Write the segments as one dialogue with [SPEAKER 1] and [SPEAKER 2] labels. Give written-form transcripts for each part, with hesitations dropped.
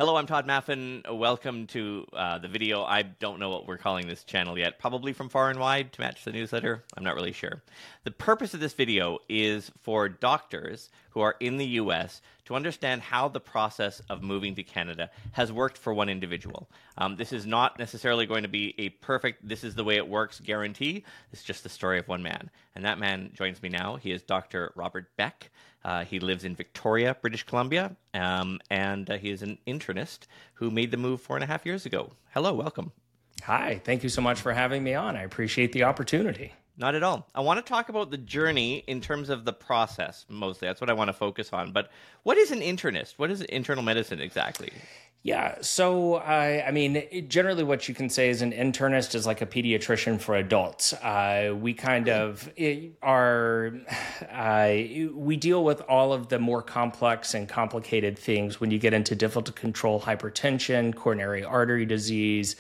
[SPEAKER 1] Hello, I'm Todd Maffin. Welcome to the video. I don't know what we're calling this channel yet. Probably From Far and Wide to match the newsletter. I'm not really sure. The purpose of this video is for doctors who are in the US to understand how the process of moving to Canada has worked for one individual. This is not necessarily going to be a perfect, this is the way it works guarantee. It's just the story of one man. And that man joins me now. He is Dr. Robert Beck. He lives in Victoria, British Columbia, and he is an internist who made the move 4.5 years ago. Hello, welcome.
[SPEAKER 2] Hi, thank you so much for having me on. I appreciate the opportunity.
[SPEAKER 1] Not at all. I want to talk about the journey in terms of the process, mostly. That's what I want to focus on. But what is an internist? What is internal medicine exactly?
[SPEAKER 2] Yeah, so generally what you can say is an internist is like a pediatrician for adults. We kind of we deal with all of the more complex and complicated things when you get into difficult to control hypertension, coronary artery disease,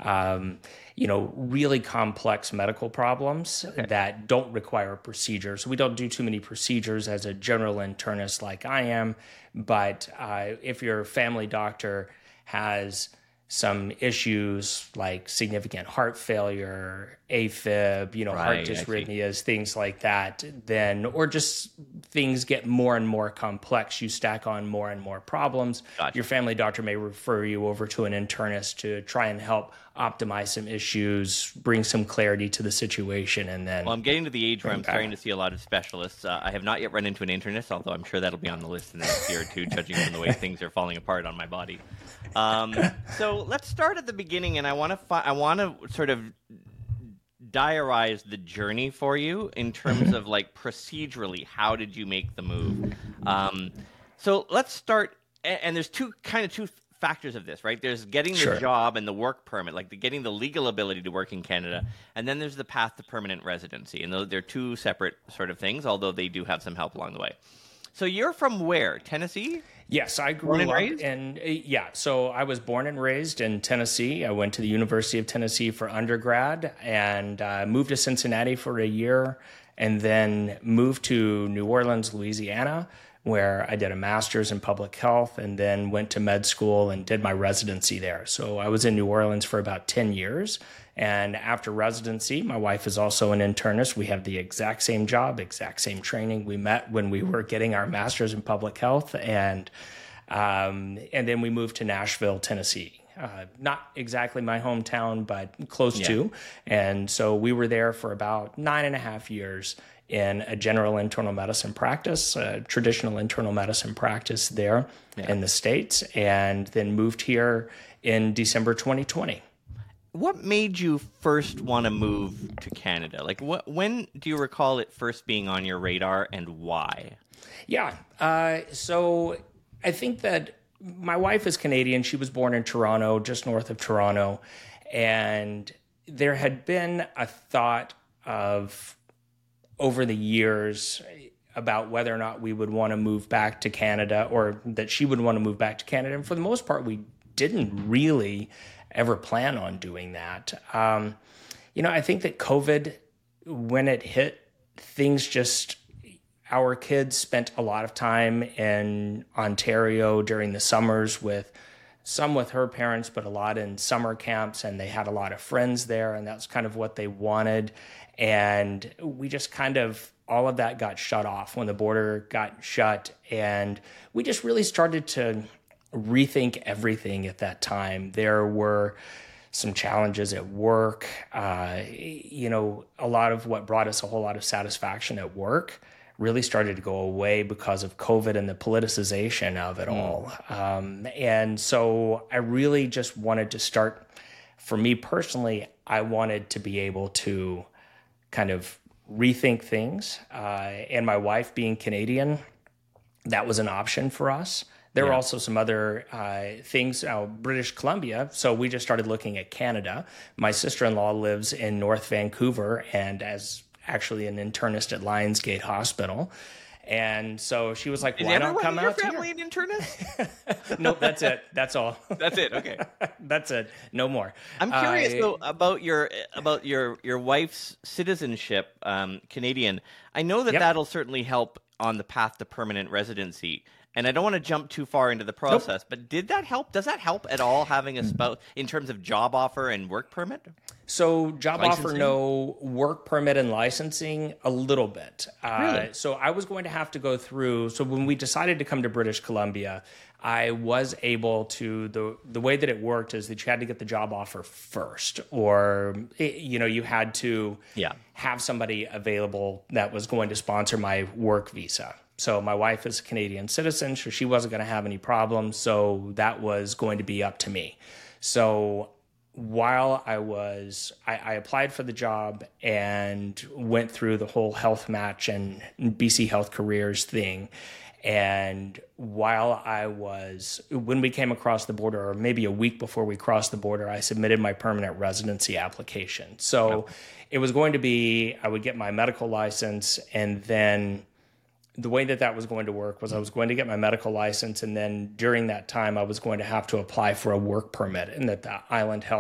[SPEAKER 2] really complex medical problems that don't require a procedure. So we don't do too many procedures as a general internist like I am. But if your family doctor has some issues like significant heart failure, AFib, heart dysrhythmias, things like that, then, or just things get more and more complex, you stack on more and more problems.
[SPEAKER 1] Gotcha.
[SPEAKER 2] Your family doctor may refer you over to an internist to try and help optimize some issues, bring some clarity to the situation, and then...
[SPEAKER 1] Well, I'm getting to the age where I'm starting to see a lot of specialists. I have not yet run into an internist, although I'm sure that'll be on the list in the next year or two, judging from the way things are falling apart on my body. So let's start at the beginning, and I want to sort of diarize the journey for you in terms of like procedurally, how did you make the move? So let's start, and there's two factors of this, right? There's getting the job and the work permit, like getting the legal ability to work in Canada, and then there's the path to permanent residency, and they're two separate sort of things, although they do have some help along the way. So you're from where? Tennessee?
[SPEAKER 2] Yes, I grew up so I was born and raised in Tennessee. I went to the University of Tennessee for undergrad and moved to Cincinnati for a year and then moved to New Orleans, Louisiana, where I did a master's in public health and then went to med school and did my residency there. So I was in New Orleans for about 10 years. And after residency, my wife is also an internist. We have the exact same job, exact same training. We met when we were getting our master's in public health, and then we moved to Nashville, Tennessee. Not exactly my hometown, but close to. And so we were there for about 9.5 years in a general internal medicine practice, a traditional internal medicine practice there in the States, and then moved here in December 2020.
[SPEAKER 1] What made you first want to move to Canada? Like, when do you recall it first being on your radar, and why?
[SPEAKER 2] Yeah, so I think that my wife is Canadian. She was born in Toronto, just north of Toronto, and there had been a thought of over the years about whether or not we would want to move back to Canada, or that she would want to move back to Canada. And for the most part, we didn't really ever plan on doing that. I think that COVID, when it hit, our kids spent a lot of time in Ontario during the summers with her parents, but a lot in summer camps, and they had a lot of friends there, and that's kind of what they wanted. And we just all of that got shut off when the border got shut, and we just really started to rethink everything at that time. There were some challenges at work. A lot of what brought us a whole lot of satisfaction at work really started to go away because of COVID and the politicization of it all. And so I really just wanted to start, for me personally, I wanted to be able to kind of rethink things. And my wife being Canadian, that was an option for us. There were also some other things, British Columbia, so we just started looking at Canada. My sister-in-law lives in North Vancouver and as actually an internist at Lionsgate Hospital. And so she was like, why not come out here? Is everyone in your family
[SPEAKER 1] an internist?
[SPEAKER 2] Nope, that's it. That's all.
[SPEAKER 1] That's it, okay.
[SPEAKER 2] That's it. No more.
[SPEAKER 1] I'm curious, though, about your wife's citizenship, Canadian. I know that that'll certainly help on the path to permanent residency. And I don't want to jump too far into the process, but did that help? Does that help at all, having a spouse in terms of job offer and work permit?
[SPEAKER 2] So job offer, no. Work permit and licensing, a little bit.
[SPEAKER 1] Really?
[SPEAKER 2] So I was going to have to go through. So when we decided to come to British Columbia, I was able to, the way that it worked is that you had to get the job offer first, or, you had to have somebody available that was going to sponsor my work visa. So my wife is a Canadian citizen, so she wasn't going to have any problems. So that was going to be up to me. So while I applied for the job and went through the whole health match and BC Health Careers thing. And while when we came across the border, or maybe a week before we crossed the border, I submitted my permanent residency application. So it was going to be, I would get my medical license, and then the way that was going to work was I was going to get my medical license, and then during that time I was going to have to apply for a work permit, and that the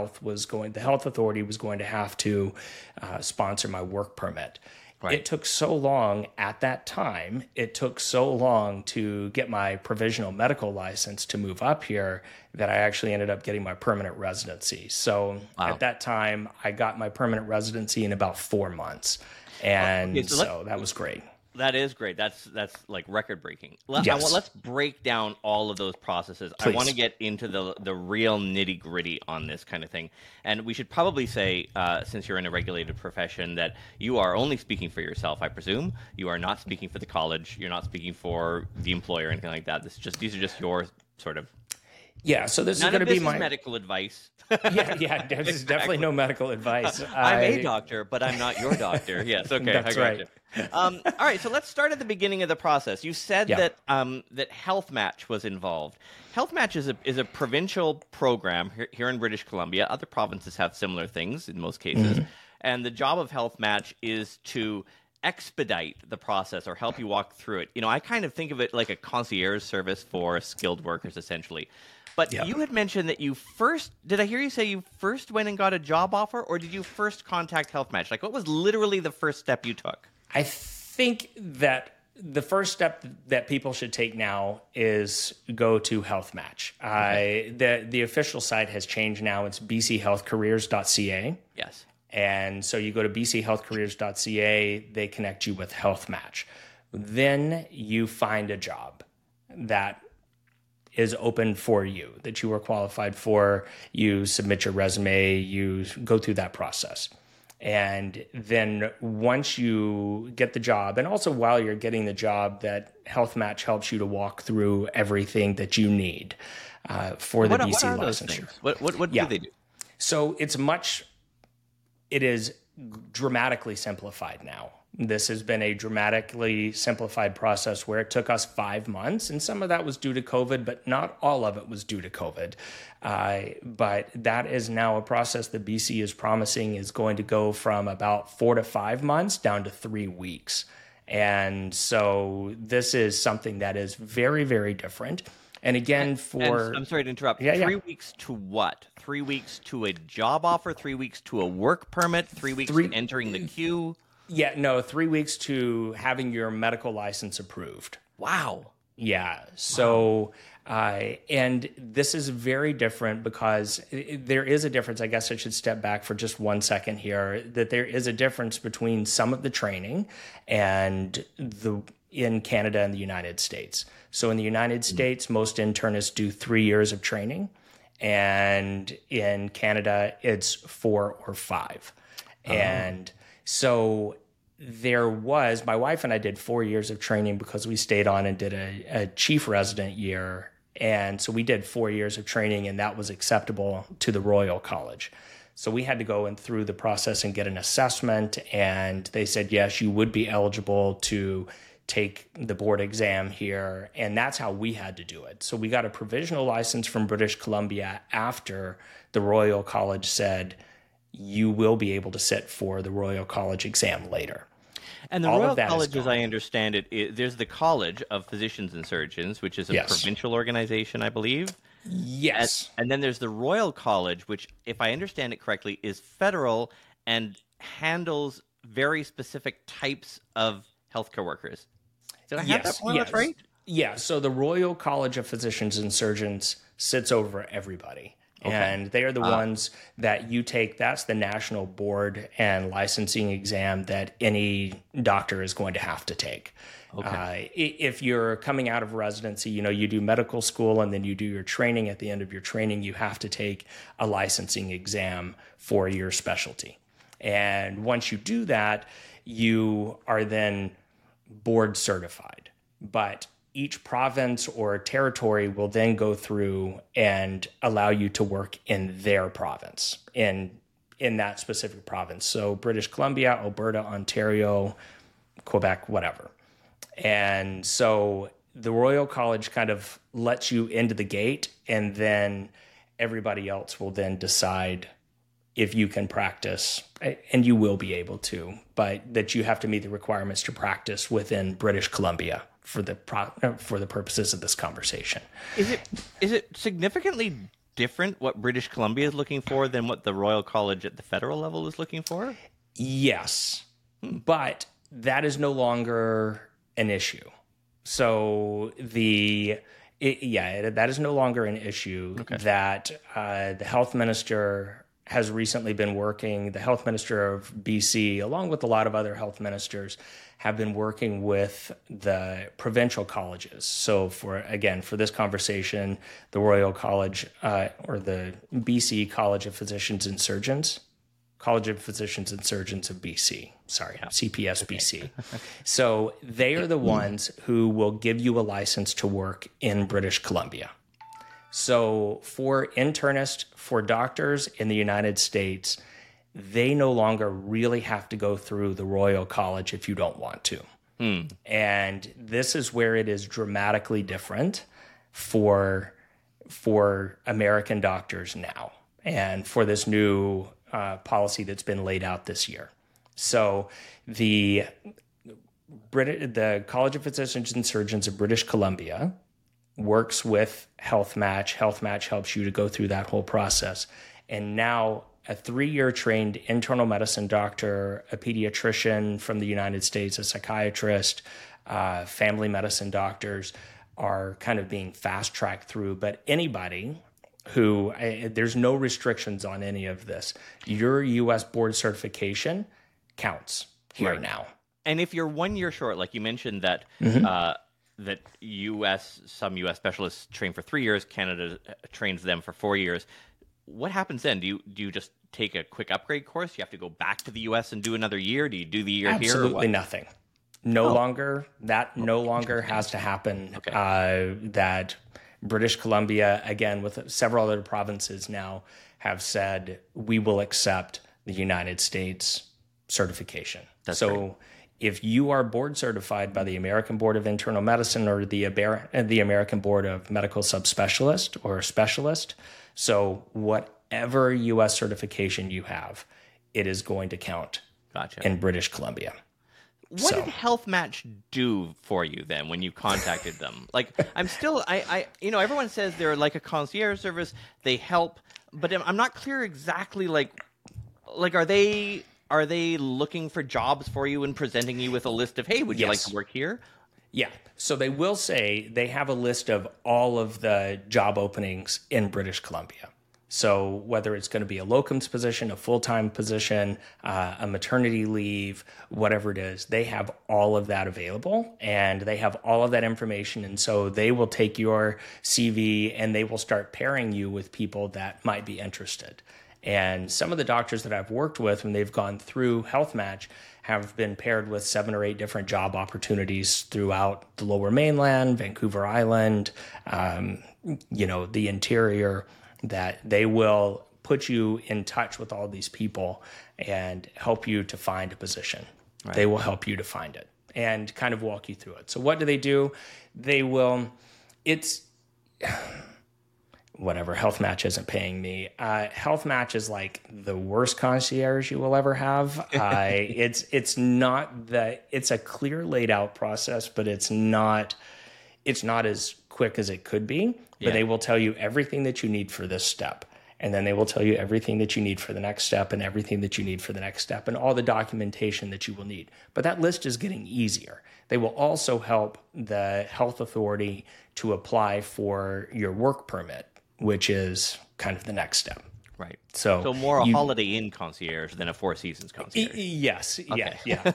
[SPEAKER 2] the health authority was going to have to sponsor my work permit. Right. It took so long at that time. It took so long to get my provisional medical license to move up here that I actually ended up getting my permanent residency. So at that time, I got my permanent residency in about 4 months. And so that was great.
[SPEAKER 1] That is great. That's like record breaking.
[SPEAKER 2] Yes.
[SPEAKER 1] Let's break down all of those processes.
[SPEAKER 2] Please.
[SPEAKER 1] I want to get into the real nitty gritty on this kind of thing. And we should probably say, since you're in a regulated profession, that you are only speaking for yourself, I presume. You are not speaking for the college. You're not speaking for the employer or anything like that. These are just your sort of.
[SPEAKER 2] Yeah, so this is going to be my
[SPEAKER 1] medical advice.
[SPEAKER 2] yeah, this is definitely no medical advice.
[SPEAKER 1] I'm a doctor, but I'm not your doctor. Yes, okay,
[SPEAKER 2] that's right.
[SPEAKER 1] All right, so let's start at the beginning of the process. You said that that Health Match was involved. Health Match is a provincial program here in British Columbia. Other provinces have similar things in most cases, and the job of Health Match is to expedite the process or help you walk through it. I kind of think of it like a concierge service for skilled workers, essentially. But you had mentioned that did I hear you say you first went and got a job offer, or did you first contact Health Match? Like, what was literally the first step you took?
[SPEAKER 2] I think that the first step that people should take now is go to Health Match. Okay. The official site has changed now. It's bchealthcareers.ca.
[SPEAKER 1] Yes.
[SPEAKER 2] And so you go to bchealthcareers.ca, they connect you with Health Match. Then you find a job that is open for you, that you are qualified for. You submit your resume, you go through that process. And then once you get the job, and also while you're getting the job, that Health Match helps you to walk through everything that you need for the BC licensure.
[SPEAKER 1] What do they do?
[SPEAKER 2] So it is dramatically simplified now. This has been a dramatically simplified process where it took us 5 months, and some of that was due to COVID, but not all of it was due to COVID. But that is now a process that BC is promising is going to go from about 4 to 5 months down to 3 weeks. And so this is something that is very, very different. And again,
[SPEAKER 1] I'm sorry to interrupt. 3 weeks to what? 3 weeks to a job offer? 3 weeks to a work permit? 3 weeks to entering the queue?
[SPEAKER 2] Yeah, no, 3 weeks to having your medical license approved.
[SPEAKER 1] Wow.
[SPEAKER 2] Yeah. So, and this is very different because there is a difference. I guess I should step back for just 1 second here, that there is a difference between some of the training and in Canada and the United States. So in the United States, most internists do 3 years of training, and in Canada, it's 4 or 5. And so my wife and I did 4 years of training because we stayed on and did a chief resident year. And so we did 4 years of training, and that was acceptable to the Royal College. So we had to go through the process and get an assessment, and they said, yes, you would be eligible to take the board exam here. And that's how we had to do it. So we got a provisional license from British Columbia after the Royal College said, you will be able to sit for the Royal College exam later.
[SPEAKER 1] And the Royal College, as I understand it, there's the College of Physicians and Surgeons, which is a provincial organization, I believe.
[SPEAKER 2] Yes.
[SPEAKER 1] And then there's the Royal College, which, if I understand it correctly, is federal and handles very specific types of healthcare workers. Did I have that one? That's right?
[SPEAKER 2] Yeah, so the Royal College of Physicians and Surgeons sits over everybody. Okay. And they are the ones that you take. That's the national board and licensing exam that any doctor is going to have to take. Okay. If you're coming out of residency, you do medical school and then you do your training. At the end of your training, you have to take a licensing exam for your specialty. And once you do that, you are then board certified. But each province or territory will then go through and allow you to work in their province, in that specific province. So British Columbia, Alberta, Ontario, Quebec, whatever. And so the Royal College kind of lets you into the gate, and then everybody else will then decide if you can practice, and you will be able to, but that you have to meet the requirements to practice within British Columbia for the purposes of this conversation.
[SPEAKER 1] Is it significantly different what British Columbia is looking for than what the Royal College at the federal level is looking for?
[SPEAKER 2] Yes, but that is no longer an issue. So that is no longer an issue. Okay. That the health minister has recently been working, the health minister of BC, along with a lot of other health ministers, have been working with the provincial colleges. So for this conversation, the Royal College or the BC College of Physicians and Surgeons, College of Physicians and Surgeons of BC, CPS BC. So they are the ones who will give you a license to work in British Columbia. So for internists, for doctors in the United States, they no longer really have to go through the Royal College if you don't want to. And this is where it is dramatically different for American doctors now, and for this new policy that's been laid out this year. So the College of Physicians and Surgeons of British Columbia works with HealthMatch. HealthMatch helps you to go through that whole process. And now a 3-year trained internal medicine doctor, a pediatrician from the United States, a psychiatrist, family medicine doctors are kind of being fast-tracked through. But anybody who, there's no restrictions on any of this. Your U.S. board certification counts here now.
[SPEAKER 1] And if you're 1 year short, like you mentioned that that some U.S. specialists train for 3 years, Canada trains them for 4 years. What happens then? Do you just take a quick upgrade course? You have to go back to the U.S. and do another year? Do you do the year here?
[SPEAKER 2] Absolutely nothing. No longer has to happen. Okay. That British Columbia, again, with several other provinces now, have said, we will accept the United States certification. That's great. If you are board certified by the American Board of Internal Medicine or the American Board of Medical Subspecialist or Specialist, so whatever U.S. certification you have, it is going to count in British Columbia.
[SPEAKER 1] What did HealthMatch do for you then when you contacted them? Like, everyone says they're like a concierge service. They help, but I'm not clear exactly like are they looking for jobs for you and presenting you with a list of, hey, would you like to work here?
[SPEAKER 2] Yeah. So they will say they have a list of all of the job openings in British Columbia. So whether it's going to be a locums position, a full-time position, a maternity leave, whatever it is, they have all of that available and they have all of that information. And so they will take your CV and they will start pairing you with people that might be interested. And some of the doctors that I've worked with when they've gone through HealthMatch have been paired with 7 or 8 different job opportunities throughout the Lower Mainland, Vancouver Island, the interior, that they will put you in touch with all these people and help you to find a position. Right. They will help you to find it and kind of walk you through it. So what do? They will, whatever, HealthMatch isn't paying me. HealthMatch is like the worst concierge you will ever have. It's a clear laid out process, but it's not as quick as it could be. But they will tell you everything that you need for this step. And then they will tell you everything that you need for the next step and everything that you need for the next step and all the documentation that you will need. But that list is getting easier. They will also help the health authority to apply for your work permit, which is kind of the next step.
[SPEAKER 1] Right.
[SPEAKER 2] So
[SPEAKER 1] more a Holiday Inn concierge than a Four Seasons concierge.
[SPEAKER 2] Yes.
[SPEAKER 1] Okay.
[SPEAKER 2] Yeah.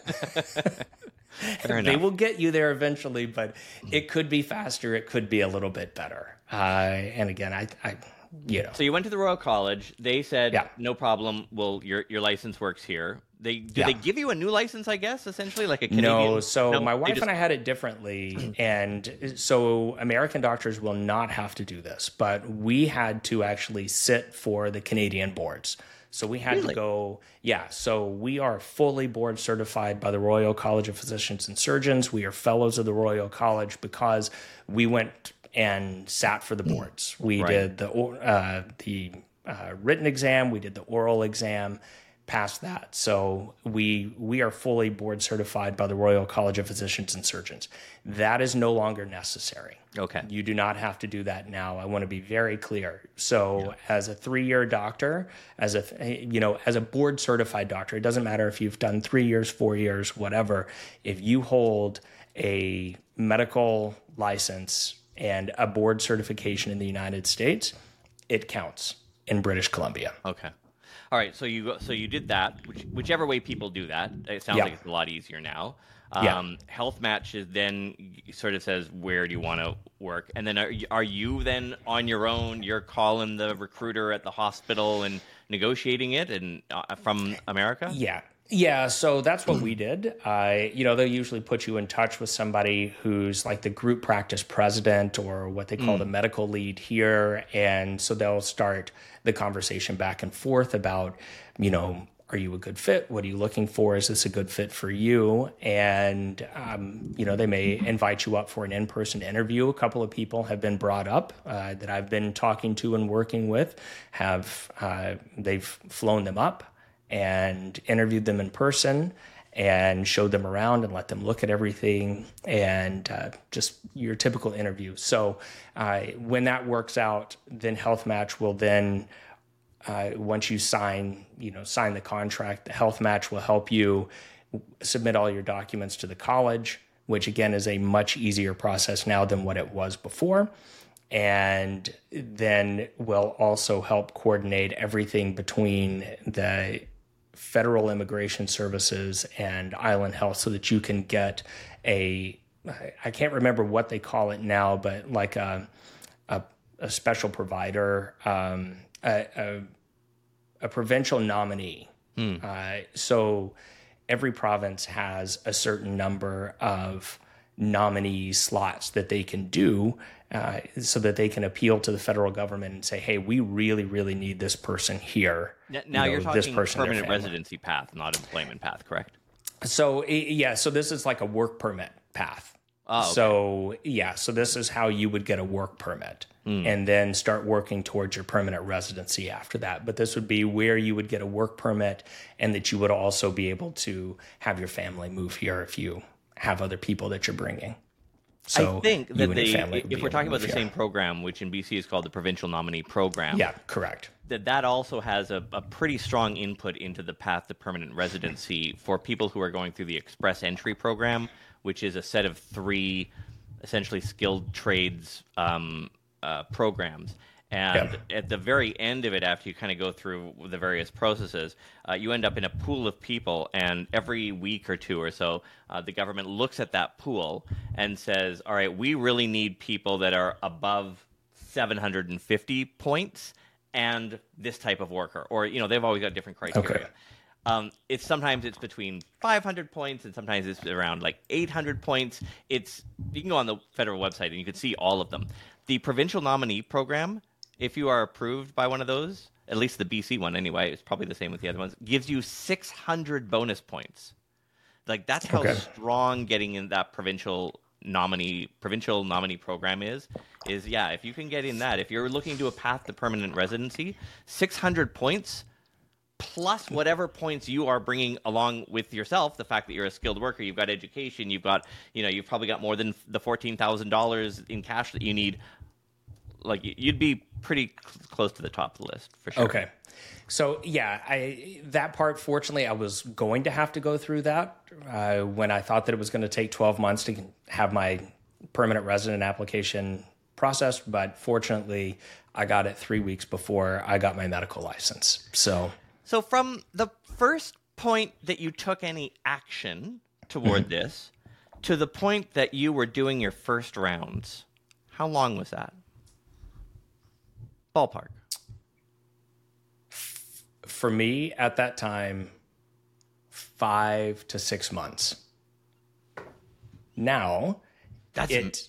[SPEAKER 2] They will get you there eventually, but it could be faster. It could be a little bit better. And again, I
[SPEAKER 1] So you went to the Royal College. They said,
[SPEAKER 2] Yeah.
[SPEAKER 1] no problem. Well, your license works here. They give you a new license, I guess, essentially, like a Canadian?
[SPEAKER 2] No, so my wife and I had it differently. And so American doctors will not have to do this, but we had to actually sit for the Canadian boards. So we had to go, so we are fully board certified by the Royal College of Physicians and Surgeons. We are fellows of the Royal College because we went and sat for the boards. We did the written exam, we did the oral exam, passed that. So we are fully board certified by the Royal College of Physicians and Surgeons. That is no longer necessary.
[SPEAKER 1] Okay.
[SPEAKER 2] You do not have to do that now. I want to be very clear. So as a 3-year doctor, as a board certified doctor, it doesn't matter if you've done 3 years, 4 years, whatever. If you hold a medical license and a board certification in the United States, it counts in British Columbia.
[SPEAKER 1] Okay. All right. So you did that, whichever way people do that. It sounds like it's a lot easier now. Health Match is then sort of says, where do you want to work? And then are you then on your own? You're calling the recruiter at the hospital and negotiating it and from America?
[SPEAKER 2] Yeah, so that's what we did. They'll usually put you in touch with somebody who's like the group practice president or what they call the medical lead here. And so they'll start the conversation back and forth about, are you a good fit? What are you looking for? Is this a good fit for you? And, they may invite you up for an in-person interview. A couple of people have been brought up that I've been talking to and working with. They've flown them up and interviewed them in person and showed them around and let them look at everything and just your typical interview. So when that works out, then Health Match will then, once you sign the contract, the Health Match will help you submit all your documents to the college, which again is a much easier process now than what it was before. And then will also help coordinate everything between the Federal Immigration Services and Island Health so that you can get I can't remember what they call it now, but like a special provider, a provincial nominee. So every province has a certain number of nominee slots that they can do so that they can appeal to the federal government and say, hey, we really, really need this person here.
[SPEAKER 1] Now you're talking permanent residency path, not employment path, correct?
[SPEAKER 2] So, so this is like a work permit path.
[SPEAKER 1] Oh, okay.
[SPEAKER 2] So this is how you would get a work permit and then start working towards your permanent residency after that. But this would be where you would get a work permit and that you would also be able to have your family move here if you have other people that you're bringing. So
[SPEAKER 1] I think that if we're talking about the
[SPEAKER 2] here.
[SPEAKER 1] same program, which in BC is called the Provincial Nominee Program.
[SPEAKER 2] Yeah, correct.
[SPEAKER 1] That also has a pretty strong input into the path to permanent residency for people who are going through the Express Entry Program, which is a set of 3 essentially skilled trades programs. And at the very end of it, after you kind of go through the various processes, you end up in a pool of people. And every week or 2 or so, the government looks at that pool and says, all right, we really need people that are above 750 points and this type of worker. Or, they've always got different criteria. Okay. Sometimes it's between 500 points and sometimes it's around like 800 points. You can go on the federal website and you can see all of them. The Provincial Nominee Program, if you are approved by one of those, at least the BC one anyway, it's probably the same with the other ones, gives you 600 bonus points. Like that's how strong getting in that provincial nominee program is if you can get in that, if you're looking to a path to permanent residency, 600 points plus whatever points you are bringing along with yourself, the fact that you're a skilled worker, you've got education, you've got, you've probably got more than the $14,000 in cash that you need. like you'd be pretty close to the top of the list for sure.
[SPEAKER 2] Okay. So yeah, that part, fortunately, I was going to have to go through that when I thought that it was going to take 12 months to have my permanent resident application processed. But fortunately, I got it 3 weeks before I got my medical license. So
[SPEAKER 1] from the first point that you took any action toward this to the point that you were doing your first rounds, how long was that? Ballpark.
[SPEAKER 2] For me, at that time, 5 to 6 months. Now, it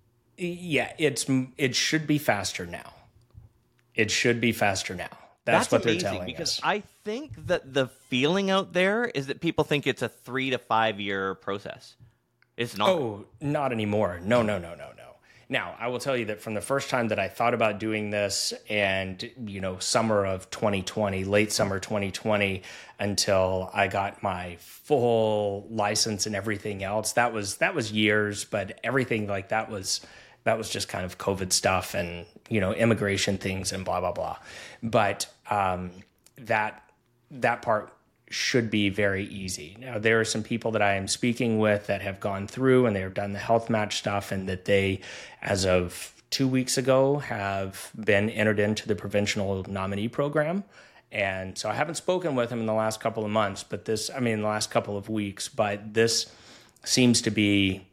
[SPEAKER 2] should be faster now. It should be faster now. That's what they're telling
[SPEAKER 1] because
[SPEAKER 2] us.
[SPEAKER 1] I think that the feeling out there is that people think it's a 3 to 5 year process. It's not.
[SPEAKER 2] Oh, not anymore. No. Now, I will tell you that from the first time that I thought about doing this and, summer of 2020, late summer 2020, until I got my full license and everything else, that was years, but everything like that was just kind of COVID stuff and, immigration things and blah, blah, blah. But that part should be very easy. Now, there are some people that I am speaking with that have gone through and they have done the health match stuff, and that they, as of 2 weeks ago, have been entered into the provincial nominee program. And so I haven't spoken with them in the last couple of months, but the last couple of weeks, but this seems to be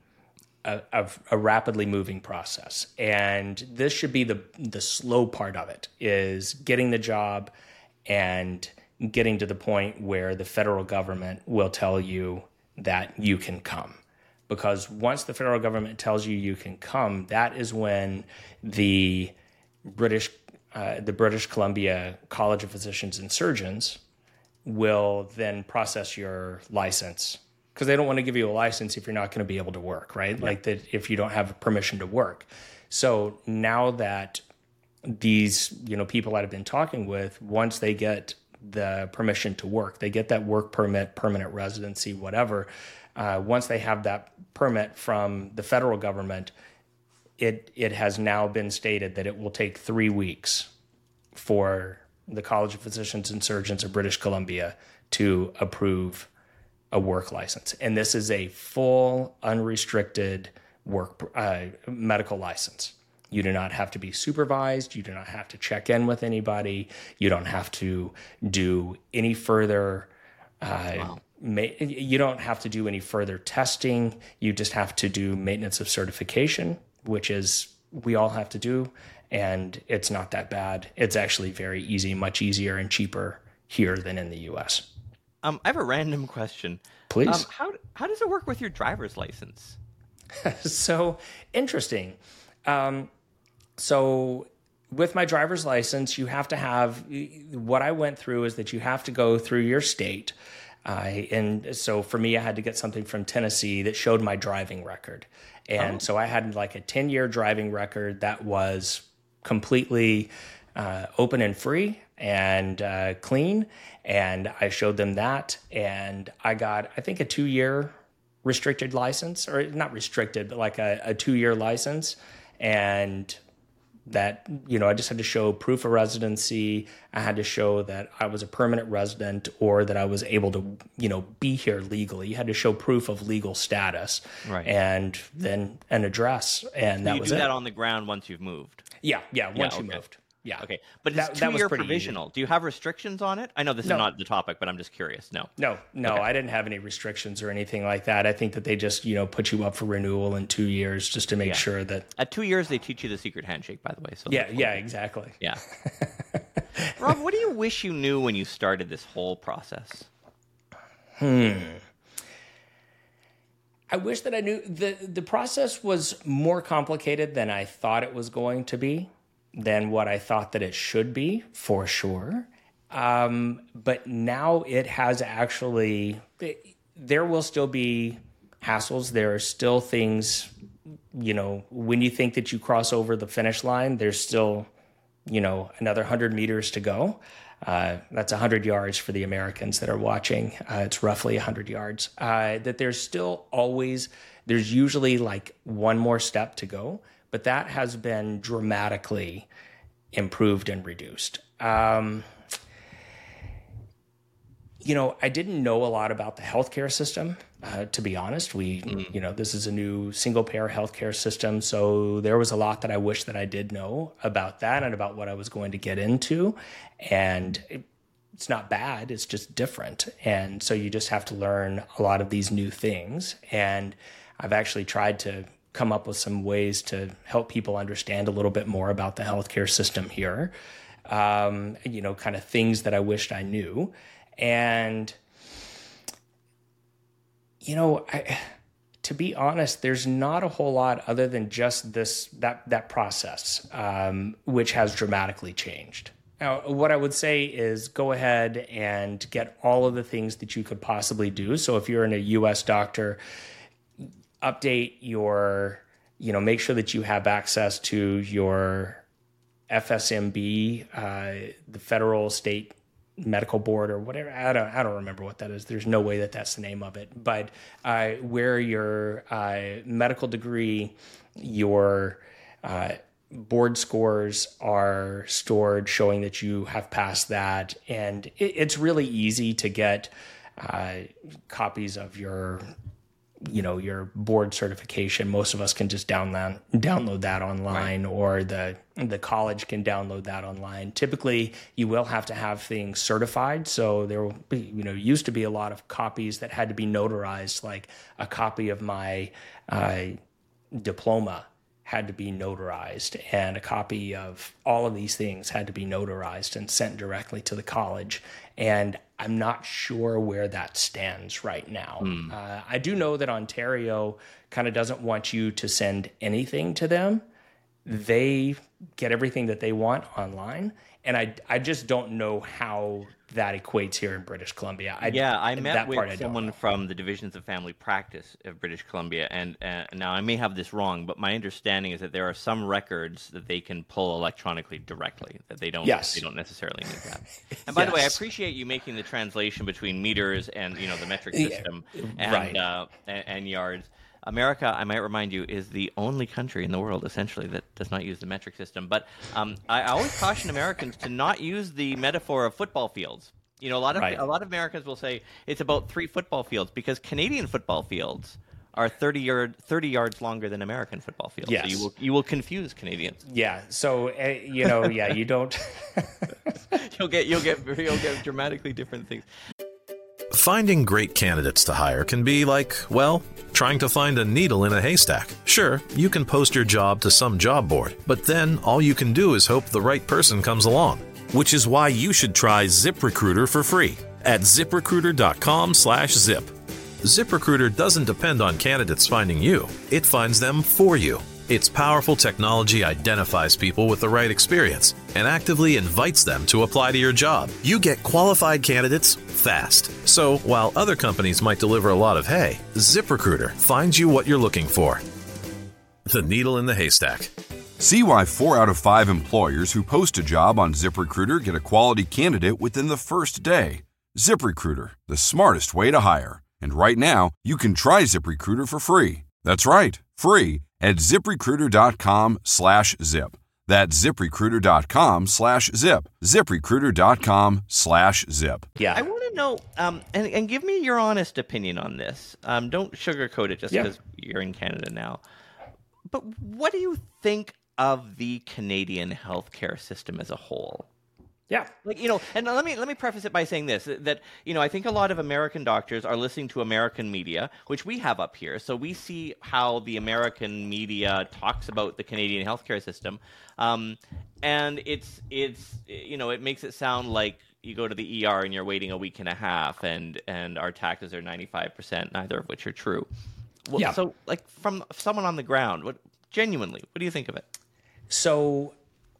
[SPEAKER 2] a rapidly moving process. And this should be the slow part of it, is getting the job and getting to the point where the federal government will tell you that you can come. Because once the federal government tells you you can come, that is when the British Columbia College of Physicians and Surgeons will then process your license, because they don't want to give you a license if you're not going to be able to work, right? Yeah. Like that, if you don't have permission to work. So now that these, people that I've been talking with, once they get the permission to work, they get that work permit, permanent residency, whatever. Once they have that permit from the federal government, it has now been stated that it will take 3 weeks for the College of Physicians and Surgeons of British Columbia to approve a work license. And this is a full, unrestricted medical license. You do not have to be supervised. You do not have to check in with anybody. You don't have to do any further. You don't have to do any further testing. You just have to do maintenance of certification, which is we all have to do, and it's not that bad. It's actually very easy, much easier and cheaper here than in the U.S.
[SPEAKER 1] I have a random question.
[SPEAKER 2] Please.
[SPEAKER 1] How does it work with your driver's license?
[SPEAKER 2] So interesting. So with my driver's license, you have to have, what I went through is that you have to go through your state. And so for me, I had to get something from Tennessee that showed my driving record. And so I had like a 10-year driving record that was completely open and free and clean. And I showed them that. And I got, I think, a 2-year restricted license, or not restricted, but like a 2-year license. And that, I just had to show proof of residency. I had to show that I was a permanent resident, or that I was able to, be here legally. You had to show proof of legal status,
[SPEAKER 1] right?
[SPEAKER 2] And then an address, and that was it.
[SPEAKER 1] You do that on the ground once you've moved.
[SPEAKER 2] Yeah. Once you moved. Yeah.
[SPEAKER 1] Okay. But it's 2-year provisional. Easy. Do you have restrictions on it? I know this is not the topic, but I'm just curious. No. Okay.
[SPEAKER 2] I didn't have any restrictions or anything like that. I think that they just, put you up for renewal in 2 years just to make sure that...
[SPEAKER 1] At 2 years, they teach you the secret handshake, by the way. So
[SPEAKER 2] yeah, exactly.
[SPEAKER 1] Yeah. Rob, what do you wish you knew when you started this whole process?
[SPEAKER 2] I wish that I knew... The process was more complicated than I thought it was going to be, than what I thought that it should be, for sure. But now it has actually, there will still be hassles. There are still things, when you think that you cross over the finish line, there's still, another 100 meters to go. That's 100 yards for the Americans that are watching. It's roughly 100 yards. That there's usually like one more step to go. but that has been dramatically improved and reduced. I didn't know a lot about the healthcare system, to be honest. This is a new single-payer healthcare system, so there was a lot that I wish that I did know about that and about what I was going to get into. And it's not bad, it's just different. And so you just have to learn a lot of these new things. And I've actually tried to come up with some ways to help people understand a little bit more about the healthcare system here, kind of things that I wished I knew. And, to be honest, there's not a whole lot other than just that process, which has dramatically changed. Now, what I would say is go ahead and get all of the things that you could possibly do. So if you're in a U.S. doctor, update make sure that you have access to your FSMB, the federal state medical board or whatever. I don't remember what that is. There's no way that that's the name of it. But where your medical degree, your board scores are stored, showing that you have passed that. And it's really easy to get copies of your board certification. Most of us can just download that online, right? Or the college can download that online. Typically, you will have to have things certified. So there will be, used to be a lot of copies that had to be notarized, like a copy of my diploma had to be notarized, and a copy of all of these things had to be notarized and sent directly to the college. And I'm not sure where that stands right now. I do know that Ontario kind of doesn't want you to send anything to them. They get everything that they want online. And I just don't know how that equates here in British Columbia.
[SPEAKER 1] I met with someone from the Divisions of Family Practice of British Columbia, and now I may have this wrong, but my understanding is that there are some records that they can pull electronically directly, that they don't necessarily need that. And by the way, I appreciate you making the translation between meters and the metric system and yards. America, I might remind you, is the only country in the world, essentially, that does not use the metric system. But I always caution Americans to not use the metaphor of football fields. A lot of Americans will say it's about 3 football fields, because Canadian football fields are 30 yards longer than American football fields. Yes. So you will confuse Canadians.
[SPEAKER 2] Yeah. So you don't.
[SPEAKER 1] you'll get dramatically different things.
[SPEAKER 3] Finding great candidates to hire can be like, trying to find a needle in a haystack. Sure, you can post your job to some job board, but then all you can do is hope the right person comes along. Which is why you should try ZipRecruiter for free at ZipRecruiter.com/zip. ZipRecruiter doesn't depend on candidates finding you. It finds them for you. Its powerful technology identifies people with the right experience and actively invites them to apply to your job. You get qualified candidates fast. So while other companies might deliver a lot of hay, ZipRecruiter finds you what you're looking for. The needle in the haystack.
[SPEAKER 4] See why 4 out of 5 employers who post a job on ZipRecruiter get a quality candidate within the first day. ZipRecruiter, the smartest way to hire. And right now, you can try ZipRecruiter for free. That's right, free at ZipRecruiter.com/zip. That's ZipRecruiter.com/zip. ZipRecruiter.com/zip.
[SPEAKER 1] Yeah. I want to know, and give me your honest opinion on this. Don't sugarcoat it just because you're in Canada now. But what do you think of the Canadian healthcare system as a whole?
[SPEAKER 2] Yeah.
[SPEAKER 1] And let me preface it by saying this, that, I think a lot of American doctors are listening to American media, which we have up here. So we see how the American media talks about the Canadian healthcare system. And it makes it sound like you go to the ER and you're waiting a week and a half, and our taxes are 95%, neither of which are true. Well, so from someone on the ground, what do you think of it?
[SPEAKER 2] So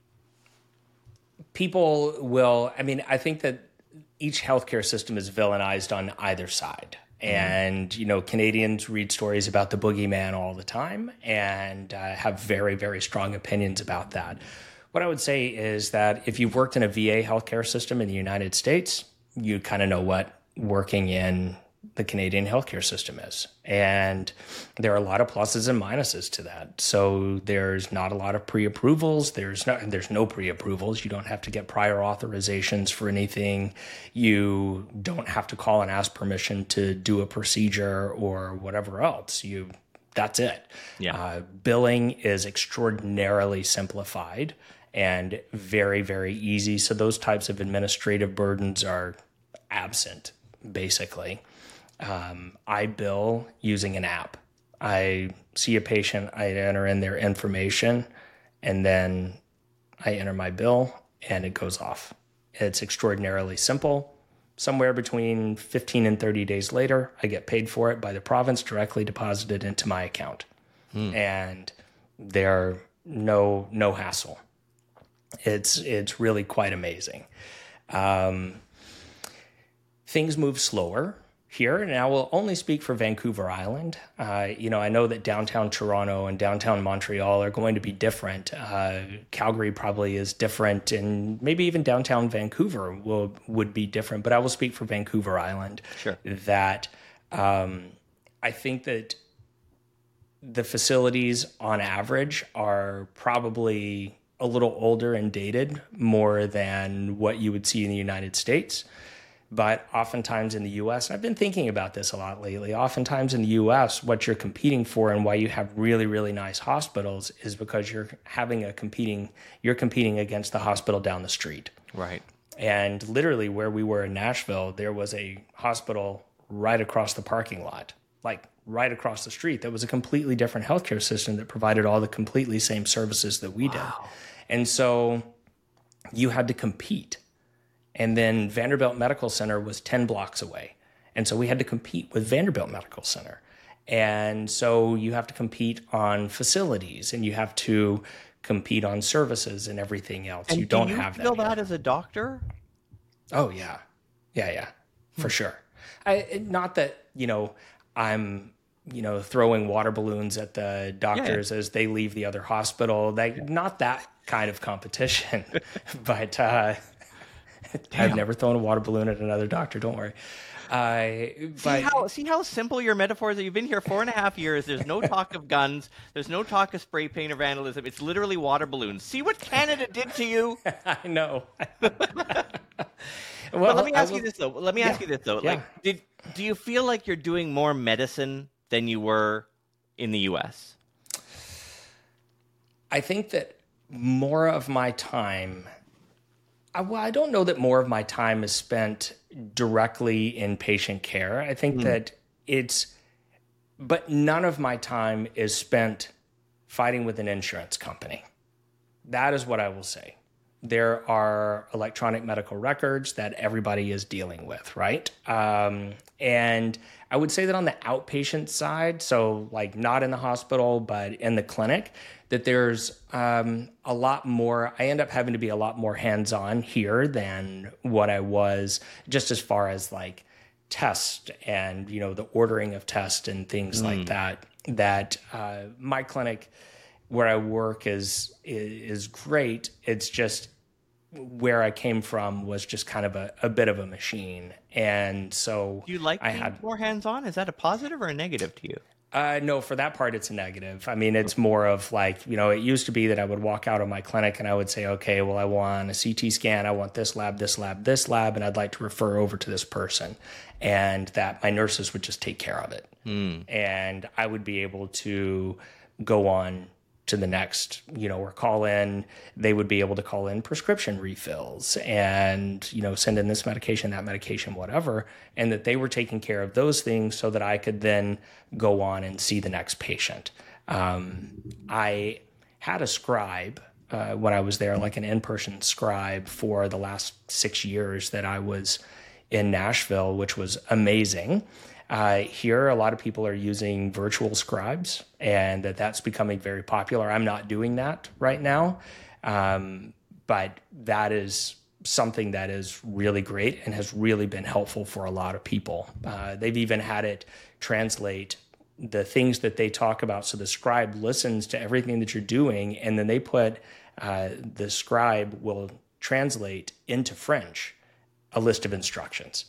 [SPEAKER 2] people will, I think that each healthcare system is villainized on either side. And, Canadians read stories about the boogeyman all the time and have very, very strong opinions about that. What I would say is that if you've worked in a VA healthcare system in the United States, you kind of know what working in the Canadian healthcare system is. And there are a lot of pluses and minuses to that. So there's not a lot of pre-approvals. There's no pre-approvals. You don't have to get prior authorizations for anything. You don't have to call and ask permission to do a procedure or whatever else. That's it.
[SPEAKER 1] Yeah.
[SPEAKER 2] Billing is extraordinarily simplified and very, very easy. So those types of administrative burdens are absent, basically. I bill using an app. I see a patient, I enter in their information, and then I enter my bill, and it goes off. It's extraordinarily simple. Somewhere between 15 and 30 days later, I get paid for it by the province, directly deposited into my account. And there's no hassle. It's really quite amazing. Things move slower here, and I will only speak for Vancouver Island. I know that downtown Toronto and downtown Montreal are going to be different. Calgary probably is different, and maybe even downtown Vancouver would be different. But I will speak for Vancouver Island.
[SPEAKER 1] Sure.
[SPEAKER 2] That I think that the facilities on average are probably a little older and dated more than what you would see in the United States. But oftentimes in the U.S., I've been thinking about this a lot lately, oftentimes in the U.S., what you're competing for and why you have really, really nice hospitals is because you're competing against the hospital down the street.
[SPEAKER 1] Right.
[SPEAKER 2] And literally where we were in Nashville, there was a hospital right across the parking lot, like right across the street. That was a completely different healthcare system that provided all the completely same services that we did. And so you had to compete. And then Vanderbilt Medical Center was 10 blocks away. And so we had to compete with Vanderbilt Medical Center. And so you have to compete on facilities and you have to compete on services and everything else.
[SPEAKER 1] And
[SPEAKER 2] you don't have that.
[SPEAKER 1] Do you feel that as a doctor?
[SPEAKER 2] Oh, yeah. Yeah, for sure. Not that, I'm, throwing water balloons at the doctors as they leave the other hospital. Not that kind of competition. But I've never thrown a water balloon at another doctor. Don't worry.
[SPEAKER 1] See how simple your metaphors are. You've been here 4.5 years. There's no talk of guns. There's no talk of spray paint or vandalism. It's literally water balloons. See what Canada did to you?
[SPEAKER 2] I know.
[SPEAKER 1] Well, let me ask you this though.
[SPEAKER 2] Yeah.
[SPEAKER 1] Like, do you feel like you're doing more medicine than you were in the U.S.?
[SPEAKER 2] I think that more of my time. I don't know that more of my time is spent directly in patient care. I think that but none of my time is spent fighting with an insurance company. That is what I will say. There are electronic medical records that everybody is dealing with, right? And I would say that on the outpatient side, so like not in the hospital, but in the clinic, that there's a lot more. I end up having to be a lot more hands-on here than what I was, just as far as like tests and, the ordering of tests and things like that. That my clinic where I work is great. It's just where I came from was just kind of a bit of a machine. And so
[SPEAKER 1] do you like being more hands-on? Is that a positive or a negative to you?
[SPEAKER 2] No, for that part, it's a negative. I mean, it's more of like, it used to be that I would walk out of my clinic and I would say, okay, well, I want a CT scan. I want this lab, this lab, this lab, and I'd like to refer over to this person. And that my nurses would just take care of it. And I would be able to go on to the next, or call in. They would be able to call in prescription refills and, send in this medication, that medication, whatever, and that they were taking care of those things so that I could then go on and see the next patient. I had a scribe when I was there, like an in-person scribe for the last 6 years that I was in Nashville, which was amazing. Here, a lot of people are using virtual scribes, and that's becoming very popular. I'm not doing that right now, but that is something that is really great and has really been helpful for a lot of people. They've even had it translate the things that they talk about. So the scribe listens to everything that you're doing, and then they put the scribe will translate into French a list of instructions.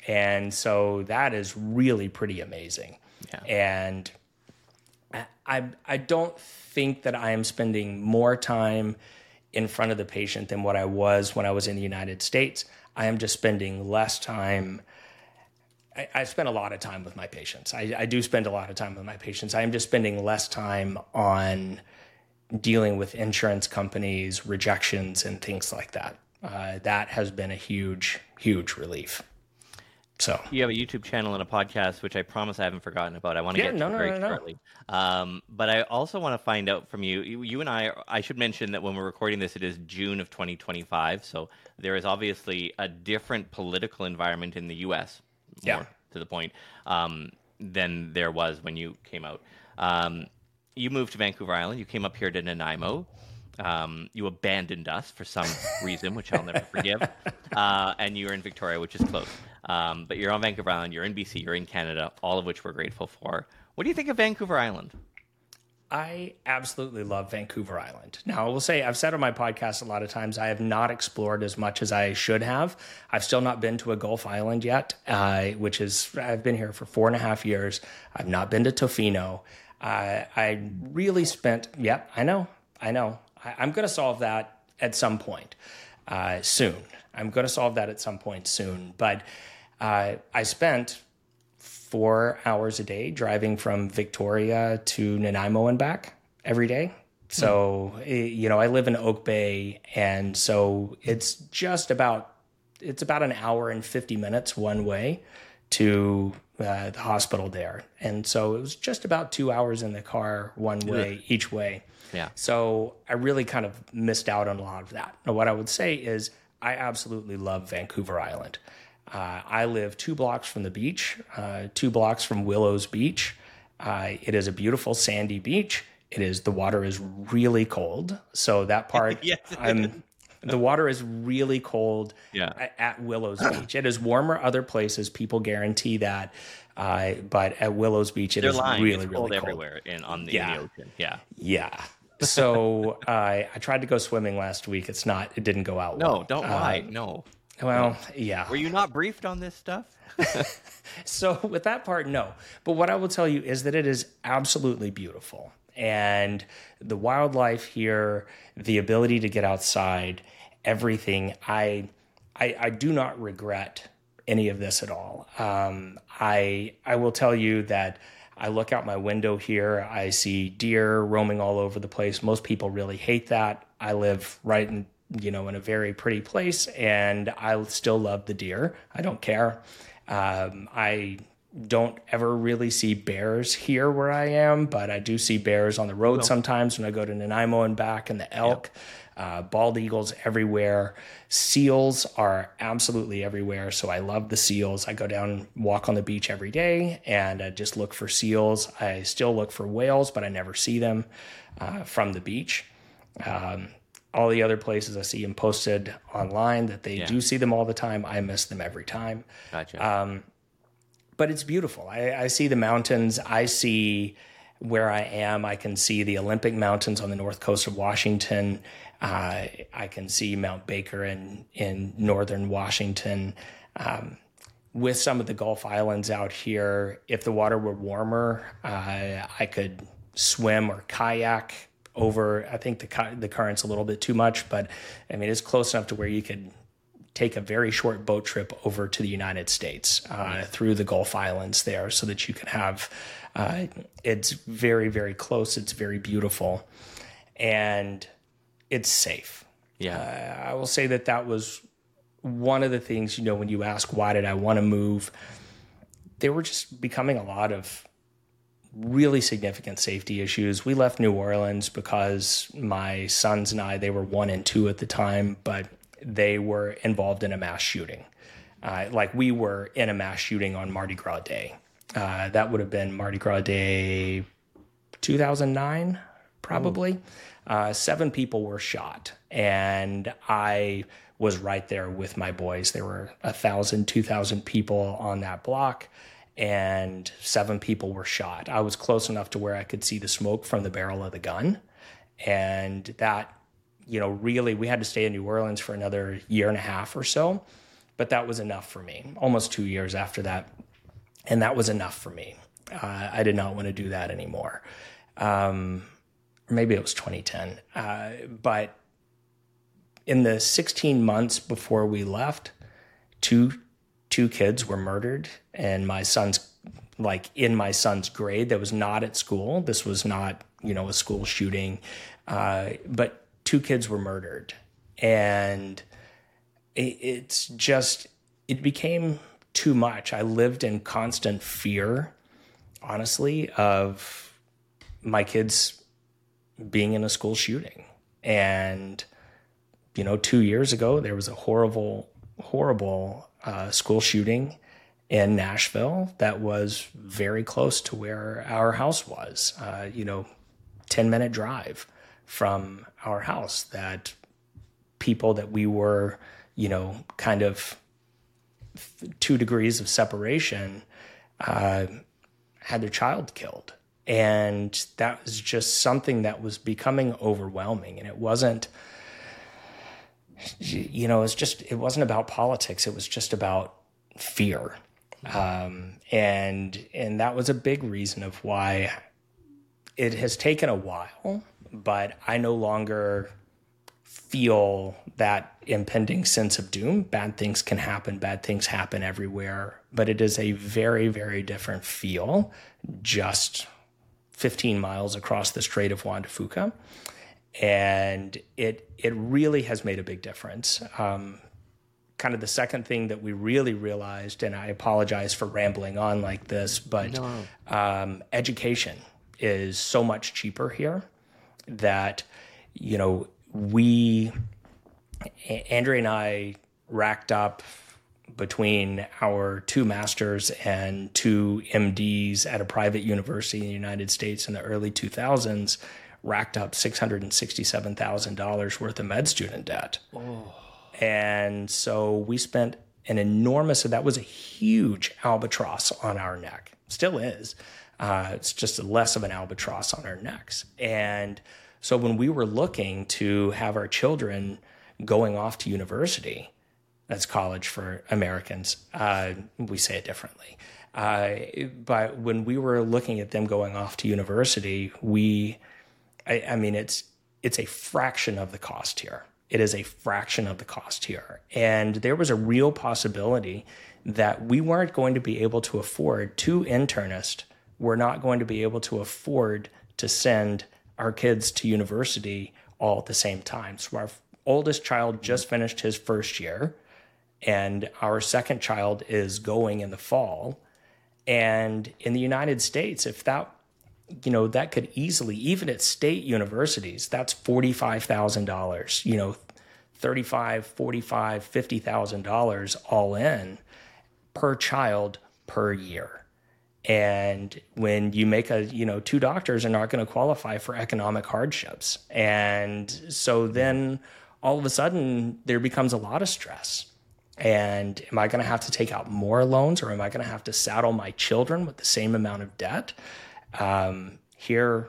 [SPEAKER 2] And so that is really pretty amazing.
[SPEAKER 1] Yeah.
[SPEAKER 2] And I don't think that I am spending more time in front of the patient than what I was when I was in the United States. I am just spending less time. I spend a lot of time with my patients. I do spend a lot of time with my patients. I am just spending less time on dealing with insurance companies, rejections, and things like that. That has been a huge, huge relief. So
[SPEAKER 1] you have a YouTube channel and a podcast, which I promise I haven't forgotten about. I want to get to very shortly. But I also want to find out from you. You and I should mention that when we're recording this, it is June of 2025. So there is obviously a different political environment in the U.S., more to the point, than there was when you came out. You moved to Vancouver Island. You came up here to Nanaimo. You abandoned us for some reason, which I'll never forgive. And you're in Victoria, which is close. But you're on Vancouver Island, you're in BC, you're in Canada, all of which we're grateful for. What do you think of Vancouver Island?
[SPEAKER 2] I absolutely love Vancouver Island. Now, I will say, I've said on my podcast a lot of times, I have not explored as much as I should have. I've still not been to a Gulf Island yet, which is, I've been here for 4.5 years. I've not been to Tofino. I really spent, I know. I'm going to solve that at some point soon. But I spent 4 hours a day driving from Victoria to Nanaimo and back every day. So, I live in Oak Bay, and so it's about an hour and 50 minutes one way to the hospital there. And so it was just about 2 hours in the car one way, each way.
[SPEAKER 1] Yeah.
[SPEAKER 2] So I really kind of missed out on a lot of that. Now, what I would say is I absolutely love Vancouver Island. I live 2 blocks from the beach, 2 blocks from Willows Beach. It is a beautiful sandy beach. The water is really cold. So that part,
[SPEAKER 1] yes.
[SPEAKER 2] The water is really cold at Willows Beach. It is warmer other places. People guarantee that. But at Willows Beach, it is really, really cold.
[SPEAKER 1] Everywhere in the ocean. Yeah.
[SPEAKER 2] Yeah. So I tried to go swimming last week. It didn't go out well.
[SPEAKER 1] No, don't lie. No.
[SPEAKER 2] Well, yeah.
[SPEAKER 1] Were you not briefed on this stuff?
[SPEAKER 2] So with that part, no. But what I will tell you is that it is absolutely beautiful. And the wildlife here, the ability to get outside, everything, I do not regret any of this at all. I will tell you that I look out my window here, I see deer roaming all over the place. Most people really hate that. I live right in a very pretty place, and I still love the deer. I don't care. I don't ever really see bears here where I am, but I do see bears on the road sometimes when I go to Nanaimo and back, and the elk. Bald eagles everywhere. Seals are absolutely everywhere. So I love the seals. I go down, walk on the beach every day, and I just look for seals. I still look for whales, but I never see them from the beach. All the other places I see them posted online that they do see them all the time. I miss them every time.
[SPEAKER 1] Gotcha.
[SPEAKER 2] But it's beautiful. I see the mountains. I see where I am. I can see the Olympic Mountains on the north coast of Washington. I can see Mount Baker in northern Washington. With some of the Gulf Islands out here, if the water were warmer, I could swim or kayak over. I think the current's a little bit too much, but I mean, it's close enough to where you could take a very short boat trip over to the United States through the Gulf Islands there, so that you can have, it's very, very close. It's very beautiful, and it's safe.
[SPEAKER 1] Yeah.
[SPEAKER 2] I will say that was one of the things, when you ask, why did I want to move? There were just becoming a lot of really significant safety issues. We left New Orleans because my sons and I, they were 1 and 2 at the time, but they were involved in a mass shooting. Like we were in a mass shooting on Mardi Gras Day. That would have been Mardi Gras Day 2009, probably. 7 people were shot, and I was right there with my boys. There were 1,000, 2,000 people on that block, and 7 people were shot. I was close enough to where I could see the smoke from the barrel of the gun, and that, really, we had to stay in New Orleans for another 1.5 years or so. but that was enough for me. Almost 2 years after that, and that was enough for me. I did not want to do that anymore. Maybe it was 2010. But in the 16 months before we left, two kids were murdered, and in my son's grade that was not at school. This was not, a school shooting, but 2 kids were murdered. And it became too much. I lived in constant fear, honestly, of my kids being in a school shooting. And, 2 years ago, there was a horrible school shooting in Nashville that was very close to where our house was, 10-minute drive from our house, that people that we were, kind of 2 degrees of separation, had their child killed. And that was just something that was becoming overwhelming. And it wasn't, it wasn't about politics. It was just about fear. And that was a big reason of why it has taken a while, but I no longer feel that impending sense of doom. Bad things can happen. Bad things happen everywhere, but it is a very, very different feel just 15 miles across the Strait of Juan de Fuca. And it really has made a big difference. Kind of the second thing that we really realized, and I apologize for rambling on like this, but education is so much cheaper here that, Andrea and I racked up between our 2 masters and 2 MDs at a private university in the United States in the early 2000s, racked up $667,000 worth of med student debt. Oh. And so we spent that was a huge albatross on our neck. Still is. It's just less of an albatross on our necks. And so when we were looking to have our children going off to university, that's college for Americans, we say it differently. But when we were looking at them going off to university, it's a fraction of the cost here. It is a fraction of the cost here. And there was a real possibility that we weren't going to be able to afford 2 internists. We're not going to be able to afford to send our kids to university all at the same time. So our oldest child just finished his first year, and our second child is going in the fall. And in the United States, if that could easily, even at state universities, that's $45,000, $35,000, $45,000, $50,000 all in per child per year. And when you make 2 doctors are not going to qualify for economic hardships. And so then all of a sudden there becomes a lot of stress. And am I going to have to take out more loans, or am I going to have to saddle my children with the same amount of debt? Here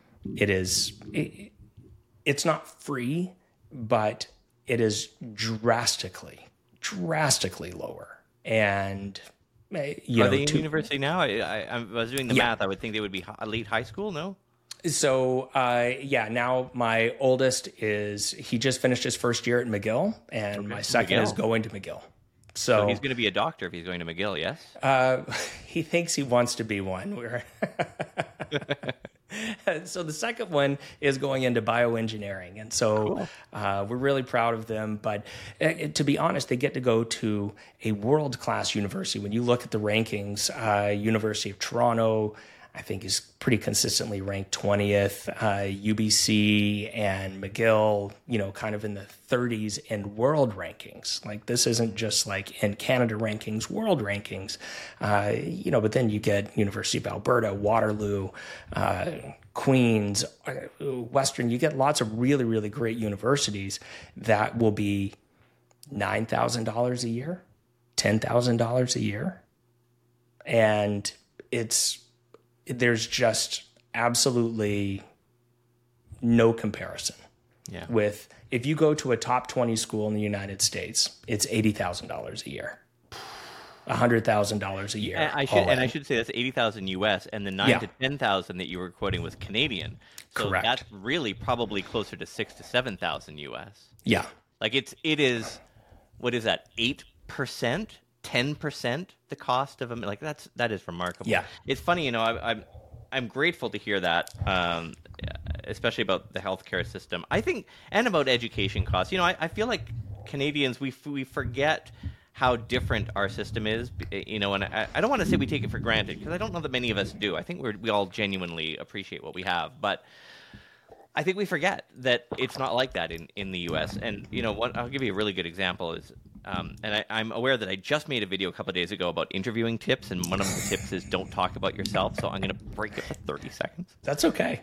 [SPEAKER 2] it's not free, but it is drastically lower. And
[SPEAKER 1] are they in university now? I was doing the math. I would think they would be late high school, no?
[SPEAKER 2] So, now my oldest he just finished his first year at McGill, and my second is going to McGill. So
[SPEAKER 1] he's going to be a doctor if he's going to McGill, yes?
[SPEAKER 2] He thinks he wants to be one. So the second one is going into bioengineering. And so we're really proud of them. But to be honest, they get to go to a world-class university. When you look at the rankings, University of Toronto, I think, is pretty consistently ranked 20th. UBC and McGill, kind of in the 30s in world rankings. Like, this isn't just like in Canada rankings, world rankings. But then you get University of Alberta, Waterloo, Queens, Western. You get lots of really, really great universities that will be $9,000 a year, $10,000 a year. And there's just absolutely no comparison.
[SPEAKER 1] Yeah.
[SPEAKER 2] If you go to a top 20 school in the United States, it's $80,000 a year. $100,000 a year.
[SPEAKER 1] And I should say that's 80,000 US, and the 9
[SPEAKER 2] Yeah.
[SPEAKER 1] to 10,000 that you were quoting was Canadian. So
[SPEAKER 2] Correct.
[SPEAKER 1] that's really probably closer to 6 to 7,000 US.
[SPEAKER 2] Yeah.
[SPEAKER 1] Like it is, what is that? 8%, 10% the cost of like that is remarkable.
[SPEAKER 2] Yeah.
[SPEAKER 1] It's funny, I'm grateful to hear that, especially about the healthcare system. I think, and about education costs. I feel like Canadians, we forget how different our system is, and I don't want to say we take it for granted, because I don't know that many of us do. I think we all genuinely appreciate what we have, but I think we forget that it's not like that in the U.S. And I'll give you a really good example is, and I'm aware that I just made a video a couple of days ago about interviewing tips, and one of the tips is don't talk about yourself. So I'm going to break it for 30 seconds.
[SPEAKER 2] That's okay.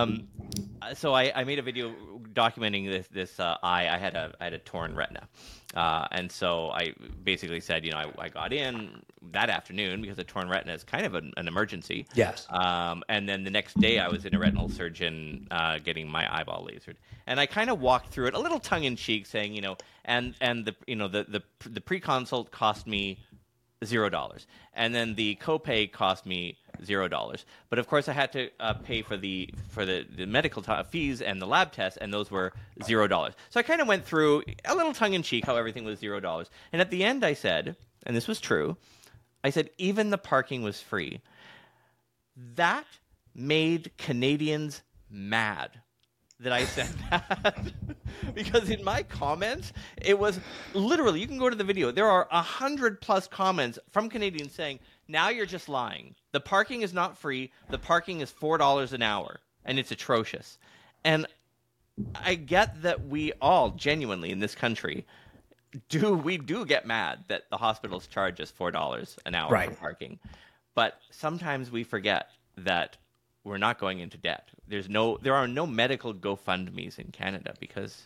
[SPEAKER 1] So I made a video documenting this eye. I had a torn retina. And so I basically said, I got in that afternoon because a torn retina is kind of an emergency.
[SPEAKER 2] Yes.
[SPEAKER 1] And then the next day I was in a retinal surgeon getting my eyeball lasered. And I kind of walked through it a little tongue in cheek, saying, and the pre-consult cost me $0, and then the copay cost me $0. But of course, I had to pay for the medical fees and the lab tests, and those were $0. So I kind of went through a little tongue in cheek how everything was $0. And at the end, I said, and this was true, I said even the parking was free. That made Canadians mad that I said that. Because in my comments, it was literally, you can go to the video, there are 100+ comments from Canadians saying, now you're just lying. The parking is not free. The parking is $4 an hour, and it's atrocious. And I get that we all genuinely in this country we do get mad that the hospitals charge us $4 an hour for parking. But sometimes we forget that we're not going into debt. There are no medical GoFundMes in Canada because,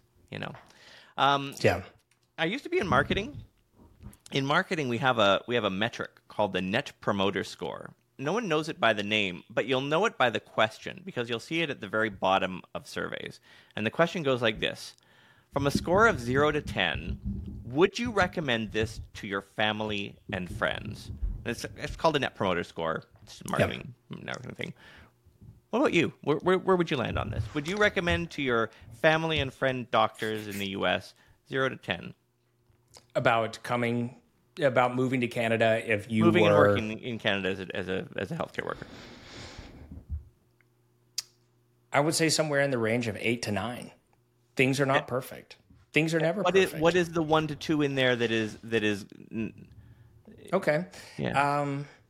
[SPEAKER 2] Yeah.
[SPEAKER 1] I used to be in marketing. In marketing, we have a metric called the Net Promoter Score. No one knows it by the name, but you'll know it by the question, because you'll see it at the very bottom of surveys. And the question goes like this: from a score of 0 to 10, would you recommend this to your family and friends? And it's called a Net Promoter Score. It's a marketing thing. What about you? Where would you land on this? Would you recommend to your family and friend doctors in the U.S. 0 to 10?
[SPEAKER 2] About moving to Canada if you
[SPEAKER 1] moving
[SPEAKER 2] were...
[SPEAKER 1] and working in Canada as a healthcare worker?
[SPEAKER 2] I would say somewhere in the range of 8 to 9. Things are not perfect. Things are never perfect.
[SPEAKER 1] What is the 1 to 2 in there that is?
[SPEAKER 2] Okay.
[SPEAKER 1] Yeah.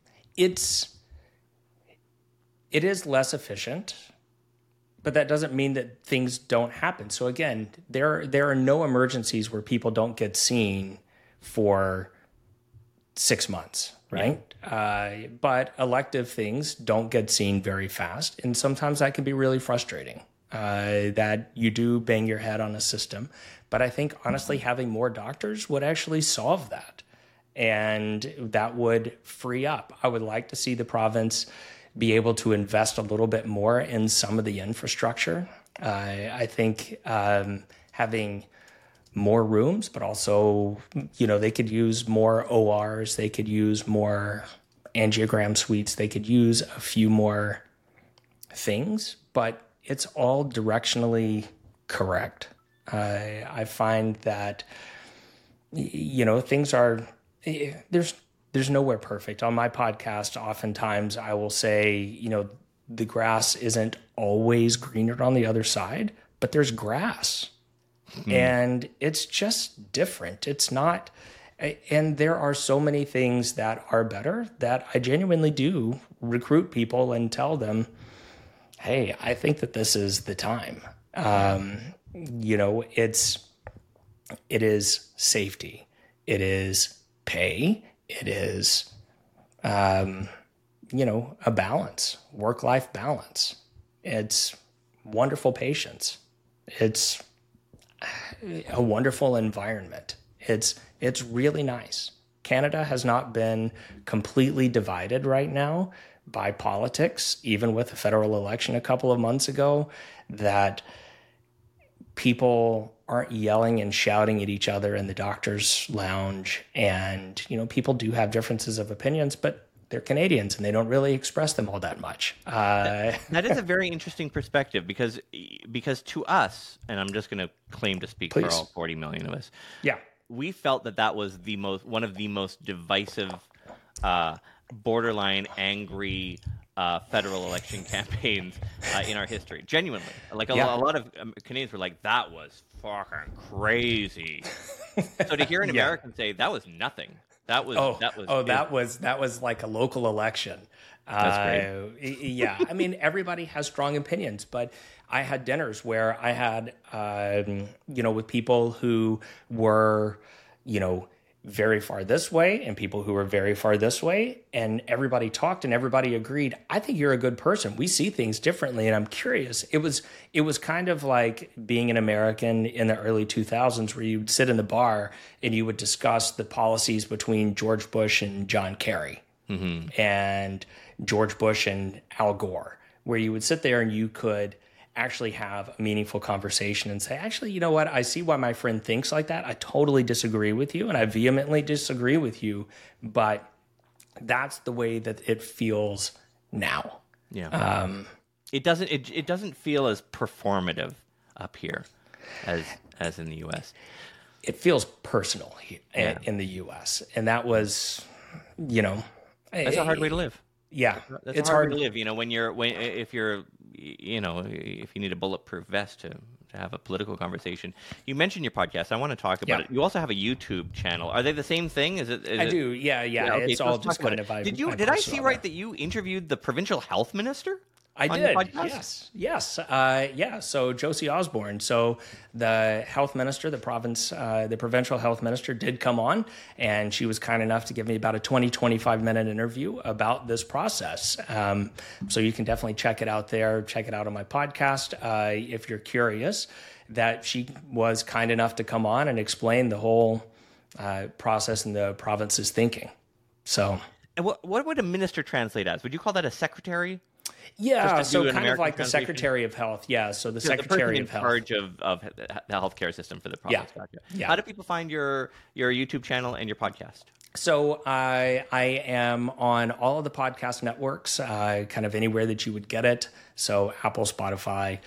[SPEAKER 2] It is less efficient, but that doesn't mean that things don't happen. So again, there are no emergencies where people don't get seen for 6 months, right? Yeah. But elective things don't get seen very fast, and sometimes that can be really frustrating. That you do bang your head on a system, but I think honestly having more doctors would actually solve that, and that would free up. I would like to see the province be able to invest a little bit more in some of the infrastructure. I think having more rooms, but also, they could use more ORs, they could use more angiogram suites, they could use a few more things, but it's all directionally correct. I find that, things are, there's nowhere perfect. On my podcast, oftentimes I will say, the grass isn't always greener on the other side, but there's grass. And it's just different. It's not, and there are so many things that are better that I genuinely do recruit people and tell them, hey, I think that this is the time. It is safety. It is pay. It is, a balance, work-life balance. It's wonderful patience. It's a wonderful environment. It's really nice. Canada has not been completely divided right now by politics, even with the federal election a couple of months ago, that people aren't yelling and shouting at each other in the doctor's lounge. And, people do have differences of opinions, but they're Canadians and they don't really express them all that much.
[SPEAKER 1] That is a very interesting perspective because to us, and I'm just going to claim to speak for all 40 million of us.
[SPEAKER 2] Yeah.
[SPEAKER 1] We felt that was one of the most divisive, borderline angry federal election campaigns in our history. Genuinely, like a lot of Canadians were like, "That was fucking crazy." So to hear an American say that was nothing, that was
[SPEAKER 2] like a local election.
[SPEAKER 1] That's great.
[SPEAKER 2] Yeah, I mean, everybody has strong opinions, but I had dinners where I had, with people who were, very far this way and people who were very far this way, and everybody talked and everybody agreed, I think you're a good person. We see things differently, and I'm curious. It was kind of like being an American in the early 2000s where you'd sit in the bar and you would discuss the policies between George Bush and John Kerry. Mm-hmm. And George Bush and Al Gore, where you would sit there and you could actually have a meaningful conversation and say, actually, you know what? I see why my friend thinks like that. I totally disagree with you, and I vehemently disagree with you, but that's the way that it feels now.
[SPEAKER 1] Yeah. It doesn't feel as performative up here as in the US.
[SPEAKER 2] It feels personal here in the US, and that was,
[SPEAKER 1] that's a hard way to live.
[SPEAKER 2] Yeah,
[SPEAKER 1] it's hard to live. If you need a bulletproof vest to have a political conversation. You mentioned your podcast. I want to talk about it. You also have a YouTube channel. Are they the same thing?
[SPEAKER 2] I do. Yeah.
[SPEAKER 1] Okay,
[SPEAKER 2] it's all just kind of.
[SPEAKER 1] Did I see right that you interviewed the provincial health minister?
[SPEAKER 2] I did. Yes. So Josie Osborne. So the health minister, the provincial health minister did come on, and she was kind enough to give me about a 25 minute interview about this process. So you can definitely check it out there. Check it out on my podcast. If you're curious, that she was kind enough to come on and explain the whole process and the province's thinking. So.
[SPEAKER 1] And what would a minister translate as? Would you call that a secretary?
[SPEAKER 2] Yeah, so kind of like the Secretary of Health. Yeah, so the Secretary of Health.
[SPEAKER 1] The person in charge of the healthcare system for the province.
[SPEAKER 2] Yeah.
[SPEAKER 1] Gotcha.
[SPEAKER 2] Yeah.
[SPEAKER 1] How do people find your YouTube channel and your podcast?
[SPEAKER 2] So I am on all of the podcast networks, kind of anywhere that you would get it. So Apple, Spotify,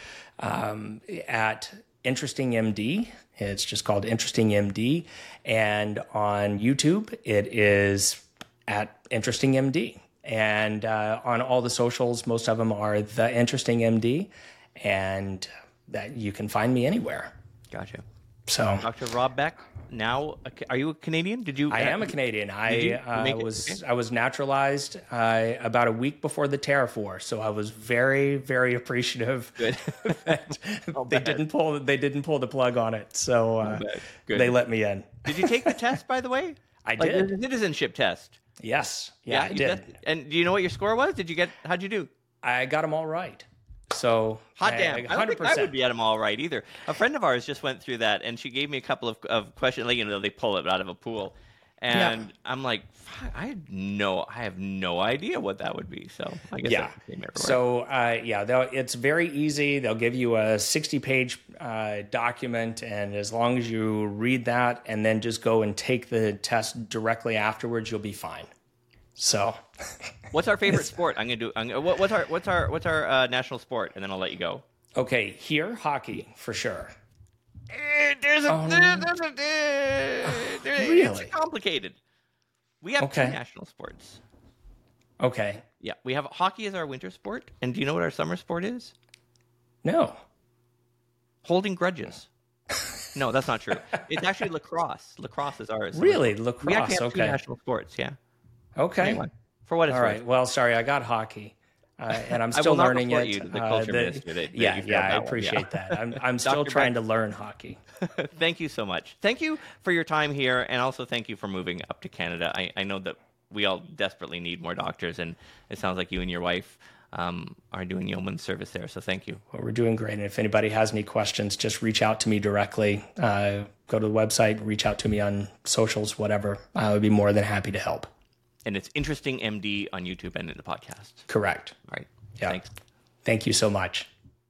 [SPEAKER 2] at Interesting MD. It's just called Interesting MD. And on YouTube, it is at Interesting MD. And on all the socials, most of them are The Interesting MD, and that you can find me anywhere.
[SPEAKER 1] Gotcha.
[SPEAKER 2] So,
[SPEAKER 1] Dr. Rob Beck. Now, are you a Canadian?
[SPEAKER 2] I am a Canadian. I was naturalized about a week before the Tariff War, so I was very, very appreciative that they didn't pull the plug on it. So they let me in.
[SPEAKER 1] Did you take the test, by the way?
[SPEAKER 2] I did.
[SPEAKER 1] The citizenship test.
[SPEAKER 2] Yes. Yeah, I did.
[SPEAKER 1] And do you know what your score was? How'd you do?
[SPEAKER 2] I got them all right. So
[SPEAKER 1] hot damn. 100%. I don't think I would be at them all right either. A friend of ours just went through that, and she gave me a couple of questions. Like, they pull it out of a pool, and I'm like, I have no idea what that would be. So I guess that's the same everywhere.
[SPEAKER 2] So it's very easy. They'll give you a 60-page document, and as long as you read that and then just go and take the test directly afterwards, you'll be fine. So,
[SPEAKER 1] what's our favorite sport? What's our national sport? And then I'll let you go.
[SPEAKER 2] Okay, here hockey for sure.
[SPEAKER 1] Really? It's complicated. We have two national sports.
[SPEAKER 2] Okay.
[SPEAKER 1] Yeah, we have hockey as our winter sport. And do you know what our summer sport is?
[SPEAKER 2] No.
[SPEAKER 1] Holding grudges. No, that's not true. It's actually lacrosse. Lacrosse is ours.
[SPEAKER 2] Really? Lacrosse,
[SPEAKER 1] we actually have two national sports, yeah.
[SPEAKER 2] Okay.
[SPEAKER 1] Anyway, for what it's worth.
[SPEAKER 2] All right. Well, sorry, I got hockey. And I'm still learning it.
[SPEAKER 1] You to the culture minister
[SPEAKER 2] I appreciate that. I'm still trying to learn hockey.
[SPEAKER 1] Thank you so much. Thank you for your time here, and also thank you for moving up to Canada. I know that we all desperately need more doctors, and it sounds like you and your wife are doing yeoman service there, so thank you.
[SPEAKER 2] Well, we're doing great, and if anybody has any questions, just reach out to me directly. Go to the website, reach out to me on socials, whatever. I would be more than happy to help.
[SPEAKER 1] And it's Interesting MD on YouTube and in the podcast.
[SPEAKER 2] Correct.
[SPEAKER 1] All right.
[SPEAKER 2] Yeah.
[SPEAKER 1] Thanks.
[SPEAKER 2] Thank you so much.